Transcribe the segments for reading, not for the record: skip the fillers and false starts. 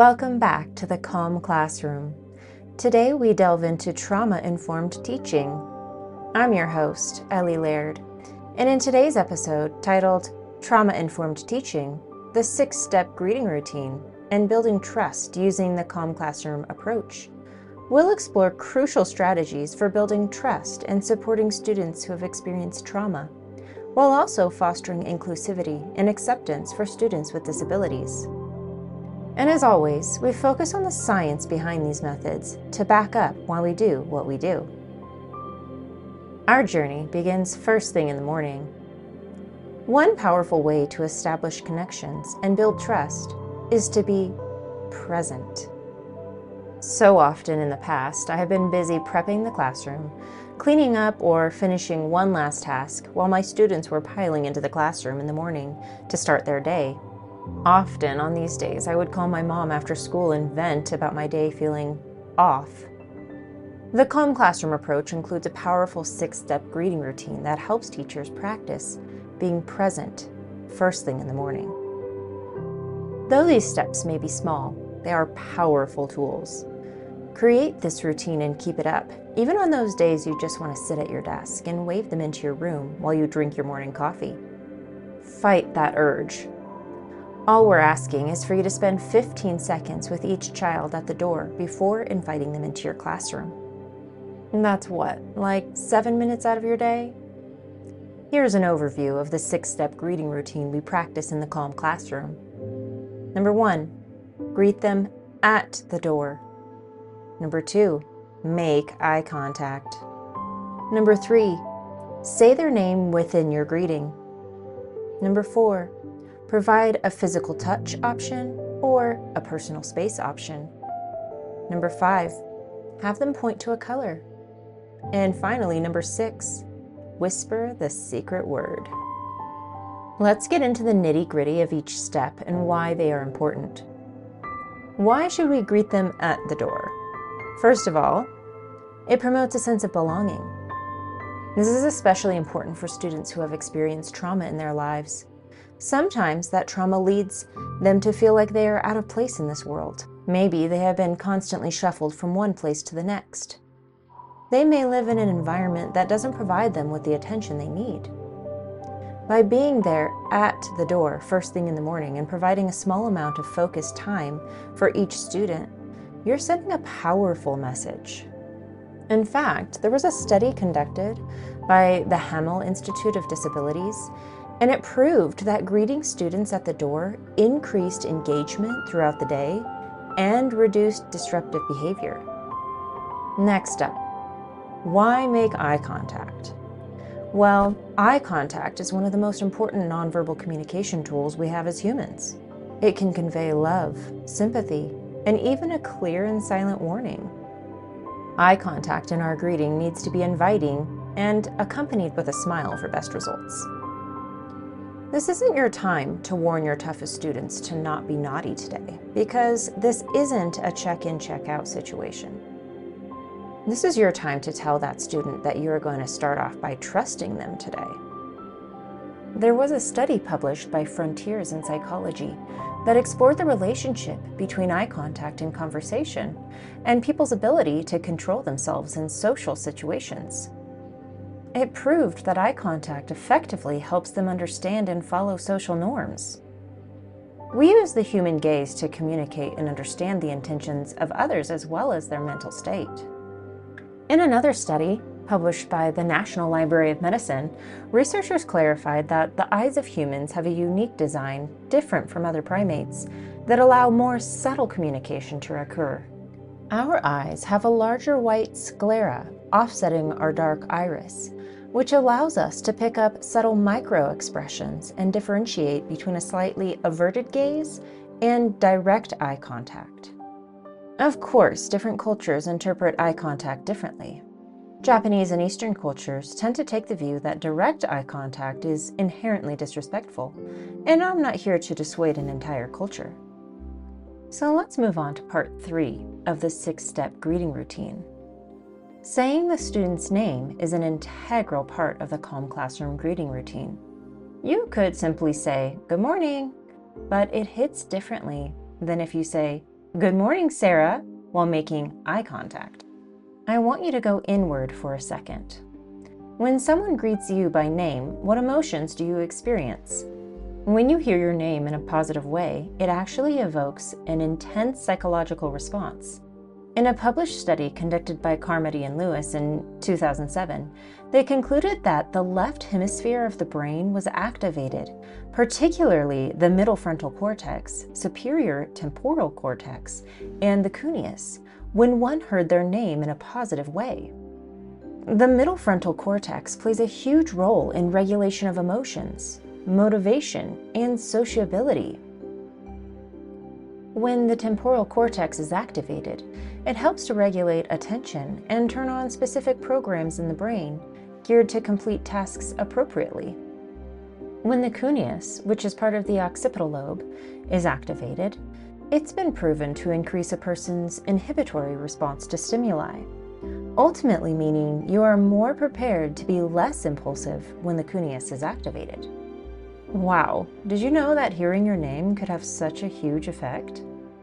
Welcome back to the Calm Classroom. Today we delve into trauma-informed teaching. I'm your host, Ellie Laird, and in today's episode, titled Trauma-Informed Teaching, the 6-Step Greeting Routine and Building Trust Using the Calm Classroom Approach, we'll explore crucial strategies for building trust and supporting students who have experienced trauma, while also fostering inclusivity and acceptance for students with disabilities. And as always, we focus on the science behind these methods to back up why we do what we do. Our journey begins first thing in the morning. One powerful way to establish connections and build trust is to be present. So often in the past, I have been busy prepping the classroom, cleaning up or finishing one last task while my students were piling into the classroom in the morning to start their day. Often on these days, I would call my mom after school and vent about my day feeling off. The Calm Classroom approach includes a powerful 6-step greeting routine that helps teachers practice being present first thing in the morning. Though these steps may be small, they are powerful tools. Create this routine and keep it up, even on those days you just want to sit at your desk and wave them into your room while you drink your morning coffee. Fight that urge. All we're asking is for you to spend 15 seconds with each child at the door before inviting them into your classroom. And that's what, like 7 minutes out of your day? Here's an overview of the 6-step greeting routine we practice in the Calm Classroom. Number 1, greet them at the door. Number 2, make eye contact. Number 3, say their name within your greeting. Number 4, provide a physical touch option or a personal space option. Number 5, have them point to a color. And finally, number 6, whisper the secret word. Let's get into the nitty-gritty of each step and why they are important. Why should we greet them at the door? First of all, it promotes a sense of belonging. This is especially important for students who have experienced trauma in their lives. Sometimes that trauma leads them to feel like they are out of place in this world. Maybe they have been constantly shuffled from one place to the next. They may live in an environment that doesn't provide them with the attention they need. By being there at the door first thing in the morning and providing a small amount of focused time for each student, you're sending a powerful message. In fact, there was a study conducted by the Hamel Institute of Disabilities, and it proved that greeting students at the door increased engagement throughout the day and reduced disruptive behavior. Next up, why make eye contact? Well, eye contact is one of the most important nonverbal communication tools we have as humans. It can convey love, sympathy, and even a clear and silent warning. Eye contact in our greeting needs to be inviting and accompanied with a smile for best results. This isn't your time to warn your toughest students to not be naughty today, because this isn't a check-in, check-out situation. This is your time to tell that student that you're going to start off by trusting them today. There was a study published by Frontiers in Psychology that explored the relationship between eye contact and conversation and people's ability to control themselves in social situations. It proved that eye contact effectively helps them understand and follow social norms. We use the human gaze to communicate and understand the intentions of others as well as their mental state. In another study, published by the National Library of Medicine, researchers clarified that the eyes of humans have a unique design different from other primates that allow more subtle communication to occur. Our eyes have a larger white sclera offsetting our dark iris, which allows us to pick up subtle micro-expressions and differentiate between a slightly averted gaze and direct eye contact. Of course, different cultures interpret eye contact differently. Japanese and Eastern cultures tend to take the view that direct eye contact is inherently disrespectful, and I'm not here to dissuade an entire culture. So let's move on to part 3 of the 6-step greeting routine. Saying the student's name is an integral part of the Calm Classroom greeting routine. You could simply say, "Good morning," but it hits differently than if you say, "Good morning, Sarah," while making eye contact. I want you to go inward for a second. When someone greets you by name, what emotions do you experience? When you hear your name in a positive way, it actually evokes an intense psychological response. In a published study conducted by Carmody and Lewis in 2007, they concluded that the left hemisphere of the brain was activated, particularly the middle frontal cortex, superior temporal cortex, and the cuneus, when one heard their name in a positive way. The middle frontal cortex plays a huge role in regulation of emotions, motivation, and sociability. When the temporal cortex is activated, it helps to regulate attention and turn on specific programs in the brain geared to complete tasks appropriately. When the cuneus, which is part of the occipital lobe, is activated, it's been proven to increase a person's inhibitory response to stimuli, ultimately meaning you are more prepared to be less impulsive when the cuneus is activated. Wow, did you know that hearing your name could have such a huge effect?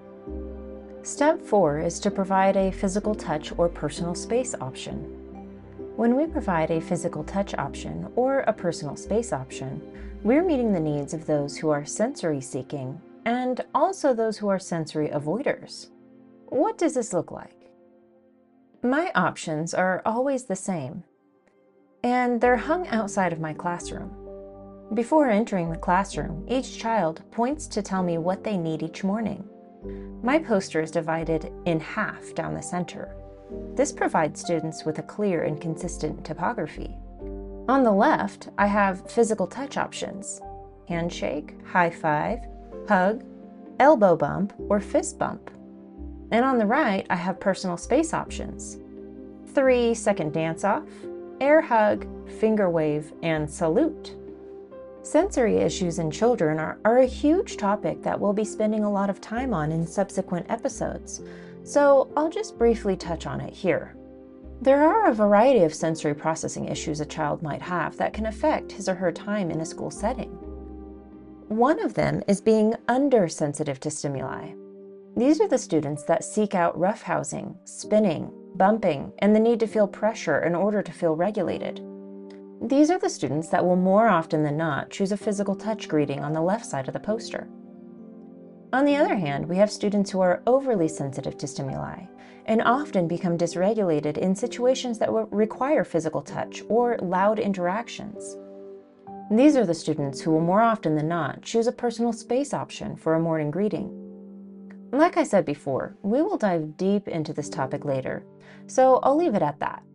Step 4 is to provide a physical touch or personal space option. When we provide a physical touch option or a personal space option, we're meeting the needs of those who are sensory seeking and also those who are sensory avoiders. What does this look like? My options are always the same, and they're hung outside of my classroom. Before entering the classroom, each child points to tell me what they need each morning. My poster is divided in half down the center. This provides students with a clear and consistent topography. On the left, I have physical touch options: handshake, high five, hug, elbow bump, or fist bump. And on the right, I have personal space options: 3-second dance-off, air hug, finger wave, and salute. Sensory issues in children are a huge topic that we'll be spending a lot of time on in subsequent episodes, so I'll just briefly touch on it here. There are a variety of sensory processing issues a child might have that can affect his or her time in a school setting. One of them is being undersensitive to stimuli. These are the students that seek out roughhousing, spinning, bumping, and the need to feel pressure in order to feel regulated. These are the students that will more often than not choose a physical touch greeting on the left side of the poster. On the other hand, we have students who are overly sensitive to stimuli and often become dysregulated in situations that will require physical touch or loud interactions. These are the students who will more often than not choose a personal space option for a morning greeting. Like I said before, we will dive deep into this topic later, so I'll leave it at that.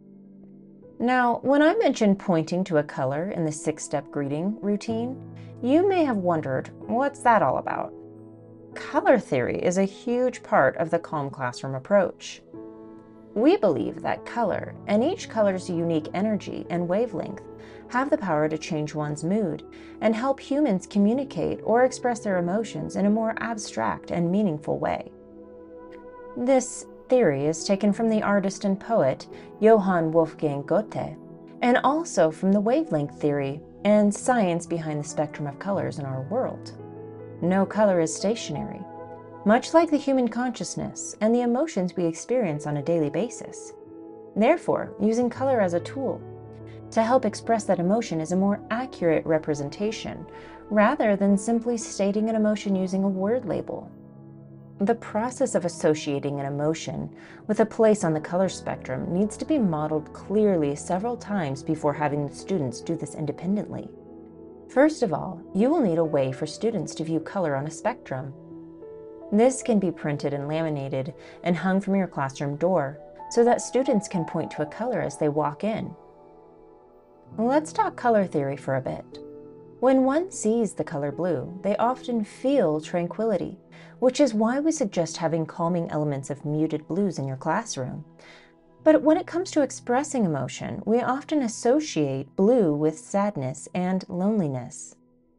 Now, when I mentioned pointing to a color in the 6-step greeting routine, you may have wondered, what's that all about? Color theory is a huge part of the Calm Classroom approach. We believe that color, and each color's unique energy and wavelength, have the power to change one's mood and help humans communicate or express their emotions in a more abstract and meaningful way. This theory is taken from the artist and poet Johann Wolfgang Goethe, and also from the wavelength theory and science behind the spectrum of colors in our world. No color is stationary, much like the human consciousness and the emotions we experience on a daily basis. Therefore, using color as a tool to help express that emotion is a more accurate representation, rather than simply stating an emotion using a word label. The process of associating an emotion with a place on the color spectrum needs to be modeled clearly several times before having the students do this independently. First of all, you will need a way for students to view color on a spectrum. This can be printed and laminated and hung from your classroom door so that students can point to a color as they walk in. Let's talk color theory for a bit. When one sees the color blue, they often feel tranquility, which is why we suggest having calming elements of muted blues in your classroom. But when it comes to expressing emotion, we often associate blue with sadness and loneliness.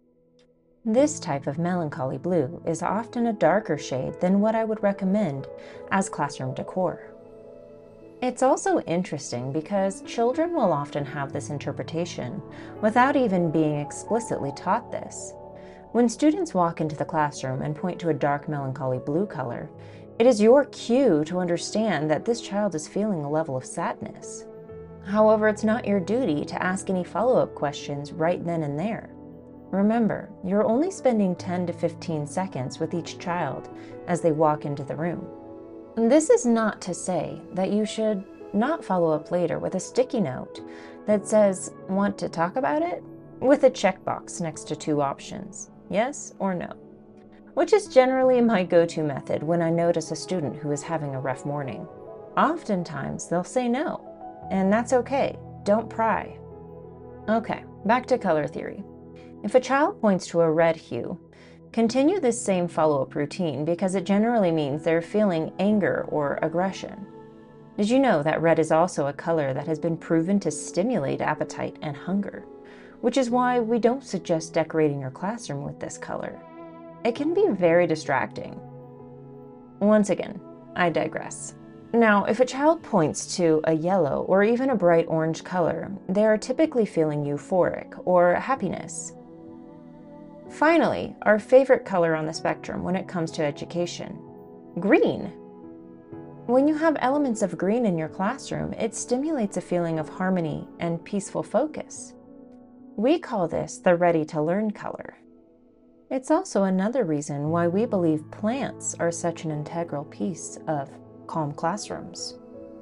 This type of melancholy blue is often a darker shade than what I would recommend as classroom decor. It's also interesting because children will often have this interpretation without even being explicitly taught this. When students walk into the classroom and point to a dark melancholy blue color, it is your cue to understand that this child is feeling a level of sadness. However, it's not your duty to ask any follow-up questions right then and there. Remember, you're only spending 10 to 15 seconds with each child as they walk into the room. This is not to say that you should not follow up later with a sticky note that says, "Want to talk about it?" with a checkbox next to two options, yes or no, which is generally my go-to method when I notice a student who is having a rough morning. Oftentimes, they'll say no, and that's okay. Don't pry. Okay, back to color theory. If a child points to a red hue, continue this same follow-up routine because it generally means they're feeling anger or aggression. Did you know that red is also a color that has been proven to stimulate appetite and hunger, which is why we don't suggest decorating your classroom with this color. It can be very distracting. Once again, I digress. Now, if a child points to a yellow or even a bright orange color, they are typically feeling euphoric or happiness. Finally, our favorite color on the spectrum when it comes to education, green. When you have elements of green in your classroom, it stimulates a feeling of harmony and peaceful focus. We call this the ready to learn color. It's also another reason why we believe plants are such an integral piece of calm classrooms.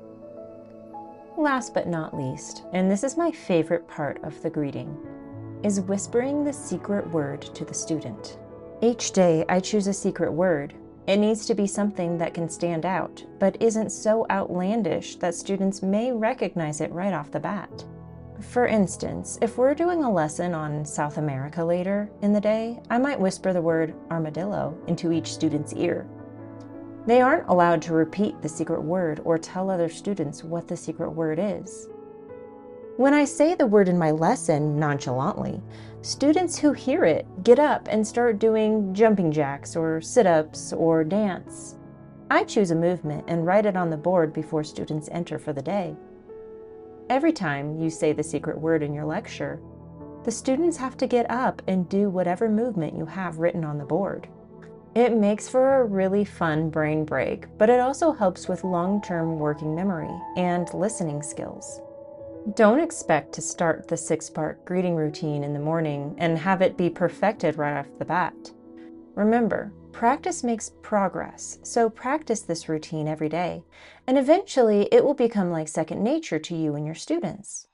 Last but not least, and this is my favorite part of the greeting, is whispering the secret word to the student. Each day I choose a secret word. It needs to be something that can stand out, but isn't so outlandish that students may recognize it right off the bat. For instance, if we're doing a lesson on South America later in the day, I might whisper the word armadillo into each student's ear. They aren't allowed to repeat the secret word or tell other students what the secret word is. When I say the word in my lesson nonchalantly, students who hear it get up and start doing jumping jacks or sit-ups or dance. I choose a movement and write it on the board before students enter for the day. Every time you say the secret word in your lecture, the students have to get up and do whatever movement you have written on the board. It makes for a really fun brain break, but it also helps with long-term working memory and listening skills. Don't expect to start the 6-part greeting routine in the morning and have it be perfected right off the bat. Remember, practice makes progress, so practice this routine every day, and eventually it will become like second nature to you and your students.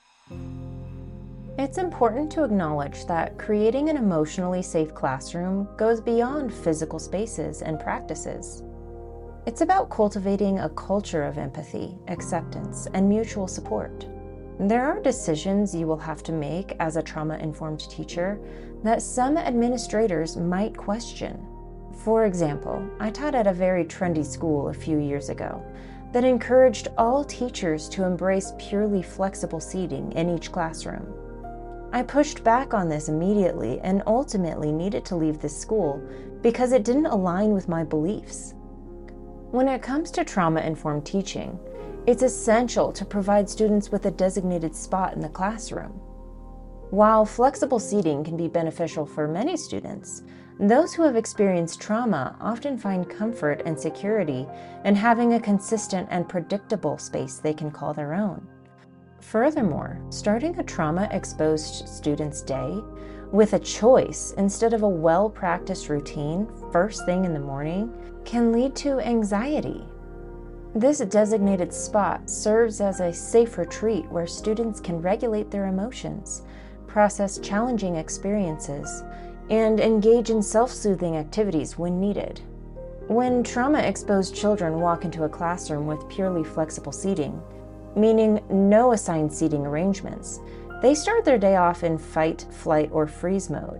It's important to acknowledge that creating an emotionally safe classroom goes beyond physical spaces and practices. It's about cultivating a culture of empathy, acceptance, and mutual support. There are decisions you will have to make as a trauma-informed teacher that some administrators might question. For example, I taught at a very trendy school a few years ago that encouraged all teachers to embrace purely flexible seating in each classroom. I pushed back on this immediately and ultimately needed to leave this school because it didn't align with my beliefs. When it comes to trauma-informed teaching, it's essential to provide students with a designated spot in the classroom. While flexible seating can be beneficial for many students, those who have experienced trauma often find comfort and security in having a consistent and predictable space they can call their own. Furthermore, starting a trauma-exposed student's day with a choice instead of a well-practiced routine first thing in the morning can lead to anxiety. This designated spot serves as a safe retreat where students can regulate their emotions, process challenging experiences, and engage in self-soothing activities when needed. When trauma-exposed children walk into a classroom with purely flexible seating, meaning no assigned seating arrangements, they start their day off in fight, flight, or freeze mode.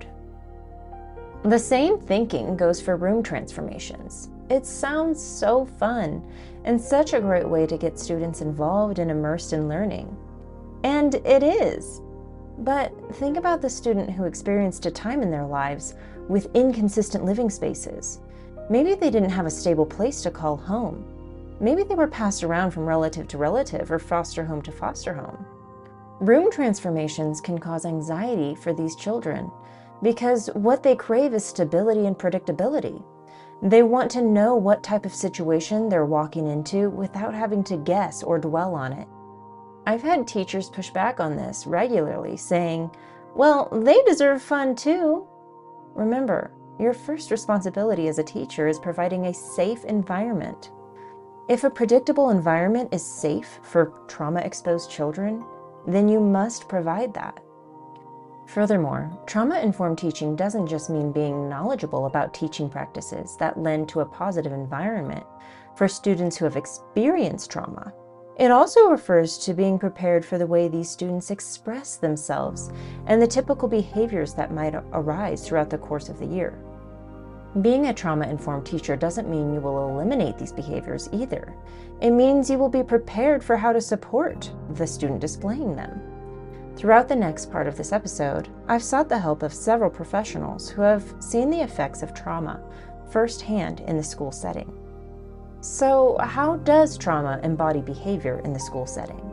The same thinking goes for room transformations. It sounds so fun and such a great way to get students involved and immersed in learning. And it is. But think about the student who experienced a time in their lives with inconsistent living spaces. Maybe they didn't have a stable place to call home. Maybe they were passed around from relative to relative or foster home to foster home. Room transformations can cause anxiety for these children because what they crave is stability and predictability. They want to know what type of situation they're walking into without having to guess or dwell on it. I've had teachers push back on this regularly, saying, "Well, they deserve fun too." Remember, your first responsibility as a teacher is providing a safe environment. If a predictable environment is safe for trauma-exposed children, then you must provide that. Furthermore, trauma-informed teaching doesn't just mean being knowledgeable about teaching practices that lend to a positive environment for students who have experienced trauma. It also refers to being prepared for the way these students express themselves and the typical behaviors that might arise throughout the course of the year. Being a trauma-informed teacher doesn't mean you will eliminate these behaviors either. It means you will be prepared for how to support the student displaying them. Throughout the next part of this episode, I've sought the help of several professionals who have seen the effects of trauma firsthand in the school setting. So, how does trauma embody behavior in the school setting?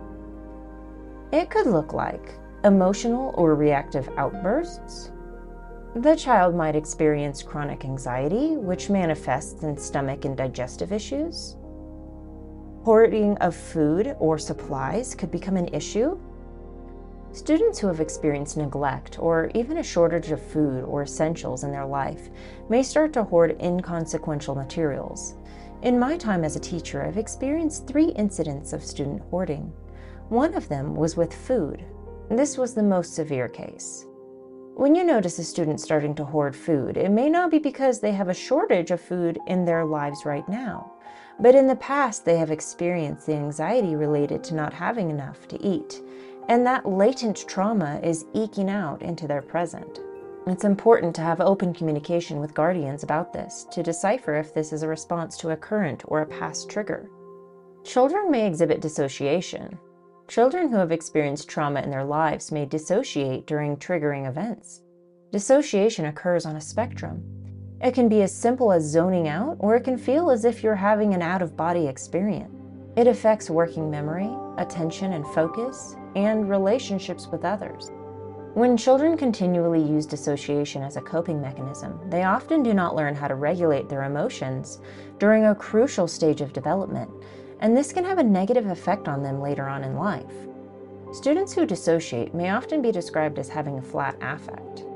It could look like emotional or reactive outbursts. The child might experience chronic anxiety, which manifests in stomach and digestive issues. Hoarding of food or supplies could become an issue. Students who have experienced neglect or even a shortage of food or essentials in their life may start to hoard inconsequential materials. In my time as a teacher, I've experienced 3 incidents of student hoarding. One of them was with food. This was the most severe case. When you notice a student starting to hoard food, it may not be because they have a shortage of food in their lives right now, but in the past they have experienced the anxiety related to not having enough to eat, and that latent trauma is eking out into their present. It's important to have open communication with guardians about this to decipher if this is a response to a current or a past trigger. Children may exhibit dissociation. Children who have experienced trauma in their lives may dissociate during triggering events. Dissociation occurs on a spectrum. It can be as simple as zoning out, or it can feel as if you're having an out-of-body experience. It affects working memory, attention and focus, and relationships with others. When children continually use dissociation as a coping mechanism, they often do not learn how to regulate their emotions during a crucial stage of development, and this can have a negative effect on them later on in life. Students who dissociate may often be described as having a flat affect.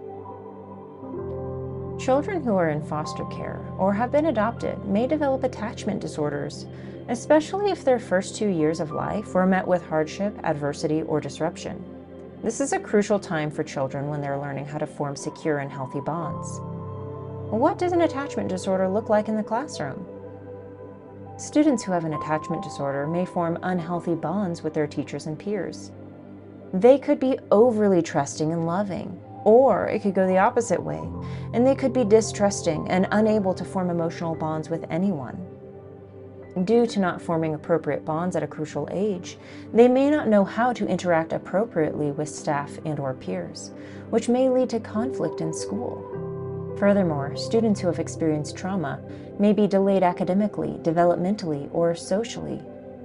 Children who are in foster care or have been adopted may develop attachment disorders, especially if their first 2 years of life were met with hardship, adversity, or disruption. This is a crucial time for children when they're learning how to form secure and healthy bonds. What does an attachment disorder look like in the classroom? Students who have an attachment disorder may form unhealthy bonds with their teachers and peers. They could be overly trusting and loving, or it could go the opposite way, and they could be distrusting and unable to form emotional bonds with anyone. Due to not forming appropriate bonds at a crucial age, they may not know how to interact appropriately with staff and/or peers, which may lead to conflict in school. Furthermore, students who have experienced trauma may be delayed academically, developmentally, or socially.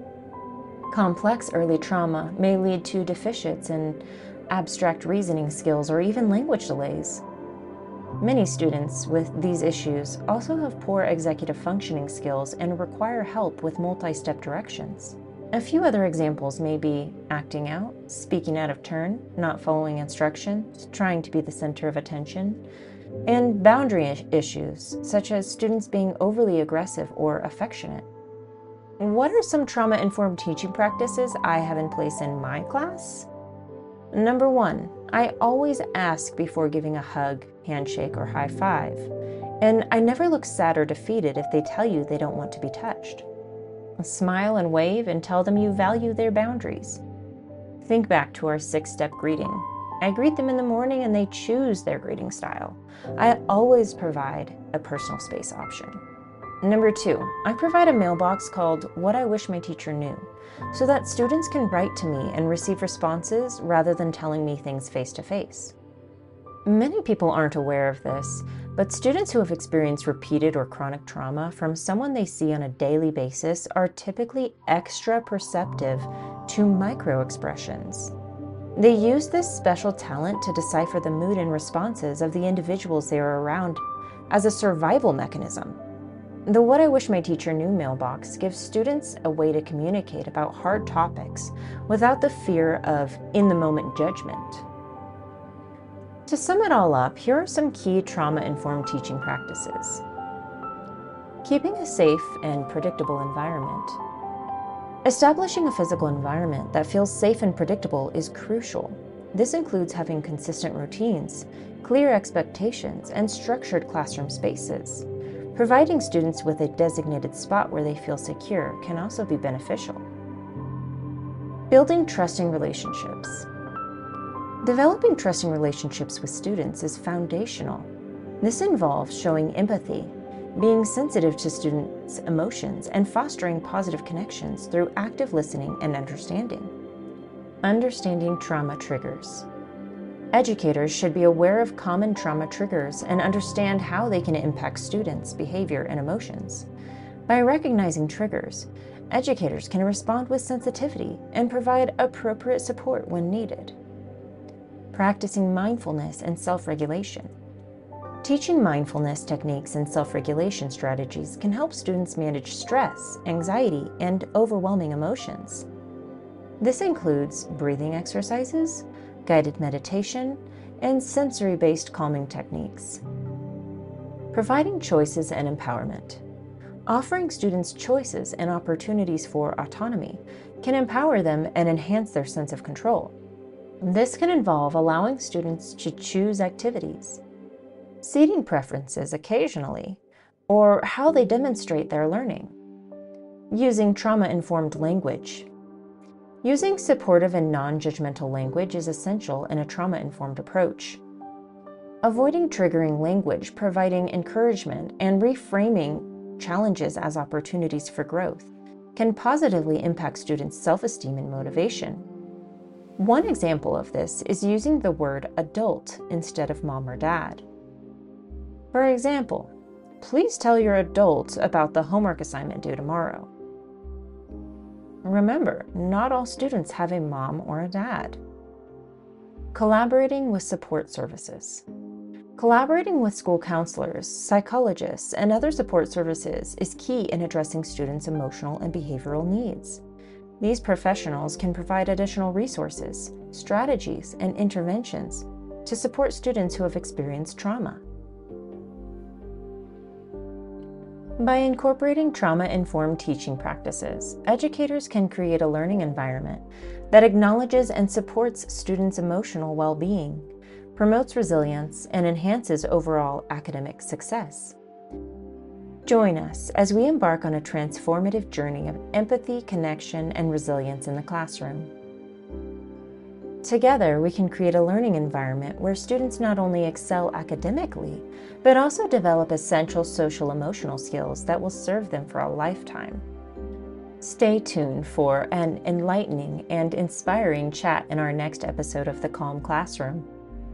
Complex early trauma may lead to deficits in abstract reasoning skills or even language delays. Many students with these issues also have poor executive functioning skills and require help with multi-step directions. A few other examples may be acting out, speaking out of turn, not following instructions, trying to be the center of attention, and boundary issues, such as students being overly aggressive or affectionate. What are some trauma-informed teaching practices I have in place in my class? Number 1, I always ask before giving a hug, handshake, or high five, and I never look sad or defeated if they tell you they don't want to be touched. Smile and wave and tell them you value their boundaries. Think back to our 6-step greeting. I greet them in the morning and they choose their greeting style. I always provide a personal space option. Number 2, I provide a mailbox called What I Wish My Teacher Knew, so that students can write to me and receive responses rather than telling me things face to face. Many people aren't aware of this, but students who have experienced repeated or chronic trauma from someone they see on a daily basis are typically extra perceptive to microexpressions. They use this special talent to decipher the mood and responses of the individuals they are around as a survival mechanism. The What I Wish My Teacher Knew mailbox gives students a way to communicate about hard topics without the fear of in-the-moment judgment. To sum it all up, here are some key trauma-informed teaching practices. Keeping a safe and predictable environment. Establishing a physical environment that feels safe and predictable is crucial. This includes having consistent routines, clear expectations, and structured classroom spaces. Providing students with a designated spot where they feel secure can also be beneficial. Building trusting relationships. Developing trusting relationships with students is foundational. This involves showing empathy, being sensitive to students' emotions, and fostering positive connections through active listening and understanding. Understanding trauma triggers. Educators should be aware of common trauma triggers and understand how they can impact students' behavior and emotions. By recognizing triggers, educators can respond with sensitivity and provide appropriate support when needed. Practicing mindfulness and self-regulation. Teaching mindfulness techniques and self-regulation strategies can help students manage stress, anxiety, and overwhelming emotions. This includes breathing exercises, guided meditation, and sensory-based calming techniques. Providing choices and empowerment. Offering students choices and opportunities for autonomy can empower them and enhance their sense of control. This can involve allowing students to choose activities, seating preferences occasionally, or how they demonstrate their learning. Using trauma-informed language. Using supportive and non-judgmental language is essential in a trauma-informed approach. Avoiding triggering language, providing encouragement, and reframing challenges as opportunities for growth can positively impact students' self-esteem and motivation. One example of this is using the word adult instead of mom or dad. For example, please tell your adult about the homework assignment due tomorrow. Remember, not all students have a mom or a dad. Collaborating with support services. Collaborating with school counselors, psychologists, and other support services is key in addressing students' emotional and behavioral needs. These professionals can provide additional resources, strategies, and interventions to support students who have experienced trauma. By incorporating trauma-informed teaching practices, educators can create a learning environment that acknowledges and supports students' emotional well-being, promotes resilience, and enhances overall academic success. Join us as we embark on a transformative journey of empathy, connection, and resilience in the classroom. Together, we can create a learning environment where students not only excel academically, but also develop essential social-emotional skills that will serve them for a lifetime. Stay tuned for an enlightening and inspiring chat in our next episode of The Calm Classroom.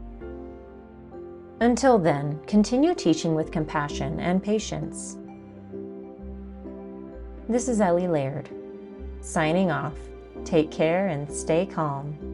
Until then, continue teaching with compassion and patience. This is Ellie Laird, signing off. Take care and stay calm.